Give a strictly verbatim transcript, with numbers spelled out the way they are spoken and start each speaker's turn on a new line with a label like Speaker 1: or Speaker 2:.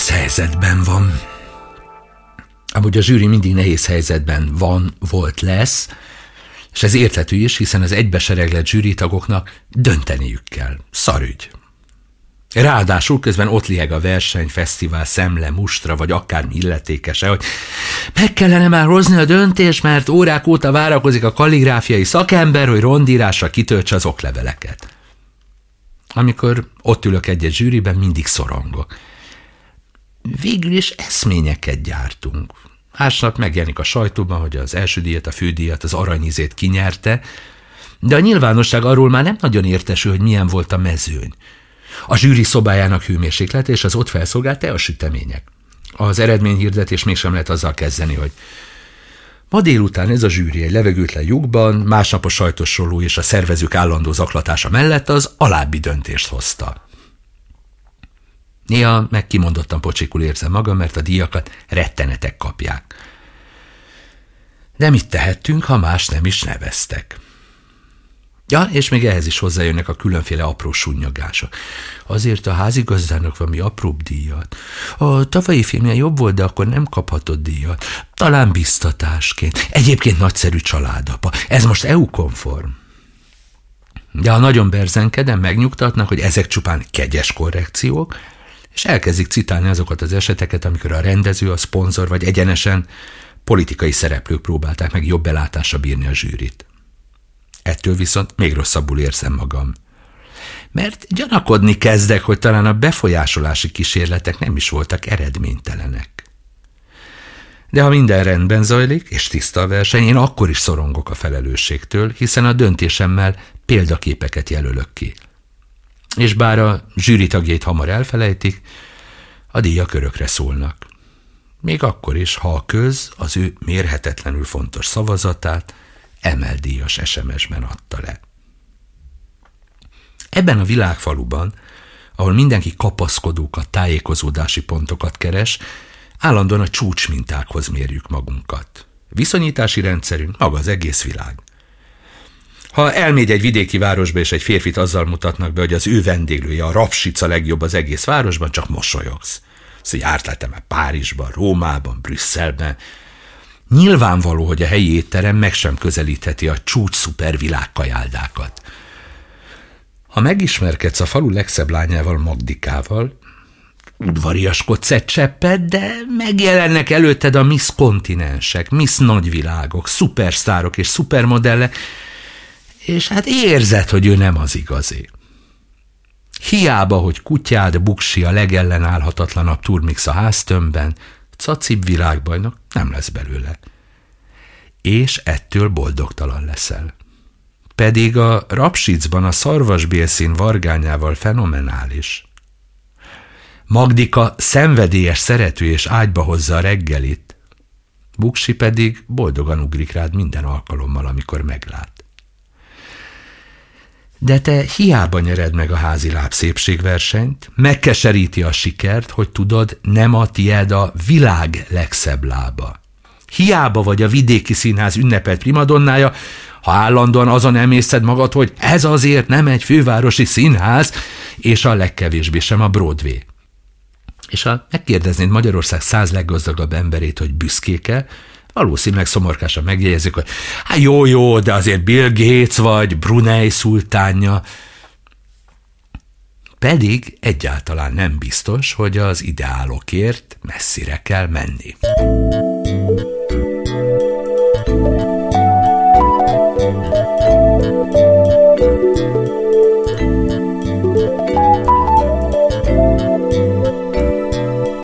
Speaker 1: nehéz helyzetben van. Amúgy a zsűri mindig nehéz helyzetben van, volt, lesz, és ez érthető is, hiszen az egybesereglett zsűritagoknak dönteniük kell. Szarügy. Ráadásul közben ott lieg a verseny, fesztivál, szemle, mustra, vagy akármi illetékese, hogy meg kellene már hozni a döntést, mert órák óta várakozik a kalligráfiai szakember, hogy rondírásra kitöltse az okleveleket. Amikor ott ülök egy-egy zsűriben, mindig szorongok. Végül is eszményeket gyártunk. Másnap megjelenik a sajtóban, hogy az első díjat, a fődíjat, az aranyizét kinyerte, de a nyilvánosság arról már nem nagyon értesül, hogy milyen volt a mezőny. A zsűri szobájának hőmérséklete és az ott felszolgált teasütemények. Az eredményhirdetés mégsem lehet azzal kezdeni, hogy ma délután ez a zsűri egy levegőtlen lyukban, másnap a sajtósoló és a szervezők állandó zaklatása mellett az alábbi döntést hozta. Néha meg kimondottan pocsikul érzem magam, mert a díjakat rettenetek kapják. De mit tehettünk, ha más nem is neveztek? Ja, és még ehhez is hozzájönnek a különféle apró sunnyogások. Azért a házigazdának valami apróbb díjat. A tavalyi filmje jobb volt, de akkor nem kaphatott díjat. Talán biztatásként. Egyébként nagyszerű családapa. Ez most é u-konform. De ha nagyon berzenkedem, megnyugtatnak, hogy ezek csupán kegyes korrekciók, és elkezdik citálni azokat az eseteket, amikor a rendező, a szponzor vagy egyenesen politikai szereplők próbálták meg jobb belátásra bírni a zsűrit. Ettől viszont még rosszabbul érzem magam. Mert gyanakodni kezdek, hogy talán a befolyásolási kísérletek nem is voltak eredménytelenek. De ha minden rendben zajlik, és tiszta a verseny, én akkor is szorongok a felelősségtől, hiszen a döntésemmel példaképeket jelölök ki. És bár a zsűri tagjait hamar elfelejtik, a díjak örökre szólnak. Még akkor is, ha a köz az ő mérhetetlenül fontos szavazatát emeldíjas es em es-ben adta le. Ebben a világfaluban, ahol mindenki kapaszkodókat, tájékozódási pontokat keres, állandóan a csúcsmintákhoz mérjük magunkat. Viszonyítási rendszerünk maga az egész világ. Ha elmégy egy vidéki városba, és egy férfit azzal mutatnak be, hogy az ő vendéglője, a Rapsic a legjobb az egész városban, csak mosolyogsz. Szóval járt lettem Párizsban, Rómában, Brüsszelben. Nyilvánvaló, hogy a helyi étterem meg sem közelítheti a csúcs szupervilág kajáldákat. Ha megismerkedsz a falu legszebb lányával, Magdikával, udvariaskodsz egy cseppet, de megjelennek előtted a Miss Kontinensek, Miss Nagyvilágok, szupersztárok és szupermodellek, és hát érzed, hogy ő nem az igazi. Hiába, hogy kutyád buksi a legellenállhatatlanabb turmix a háztömbben, cacib világbajnok nem lesz belőle. És ettől boldogtalan leszel. Pedig a Rapsicban a szarvasbélszín vargányával fenomenális. Magdika szenvedélyes szerető és ágyba hozza a reggelit, buksi pedig boldogan ugrik rád minden alkalommal, amikor meglát. De te hiába nyered meg a háziláb szépségversenyt, megkeseríti a sikert, hogy tudod, nem a tied a világ legszebb lába. Hiába vagy a vidéki színház ünnepelt primadonnája, ha állandóan azon emészed magad, hogy ez azért nem egy fővárosi színház, és a legkevésbé sem a Broadway. És ha megkérdeznéd Magyarország száz leggazdagabb emberét, hogy büszkéke, valószínűleg szomorkásan megjegyezik, hogy hát jó, jó, de azért Bill Gates vagy Brunei szultánja. Pedig egyáltalán nem biztos, hogy az ideálokért messzire kell menni.